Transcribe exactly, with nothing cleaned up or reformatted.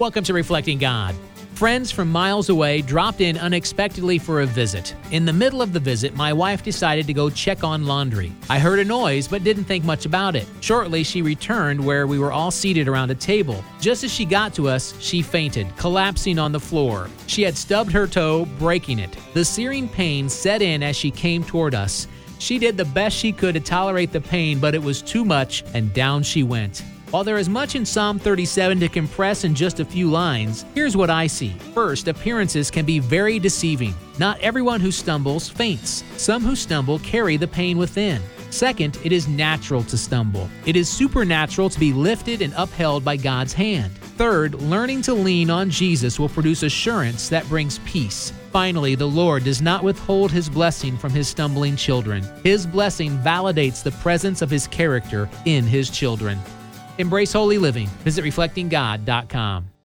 Welcome to Reflecting God. Friends from miles away dropped in unexpectedly for a visit. In the middle of the visit, my wife decided to go check on laundry. I heard a noise but didn't think much about it. Shortly, she returned where we were all seated around a table. Just as she got to us, she fainted, collapsing on the floor. She had stubbed her toe, breaking it. The searing pain set in as she came toward us. She did the best she could to tolerate the pain, but it was too much, and down she went. While there is much in Psalm thirty-seven to compress in just a few lines, here's what I see. First, appearances can be very deceiving. Not everyone who stumbles faints. Some who stumble carry the pain within. Second, it is natural to stumble. It is supernatural to be lifted and upheld by God's hand. Third, learning to lean on Jesus will produce assurance that brings peace. Finally, the Lord does not withhold His blessing from His stumbling children. His blessing validates the presence of His character in His children. Embrace holy living. Visit reflecting god dot com.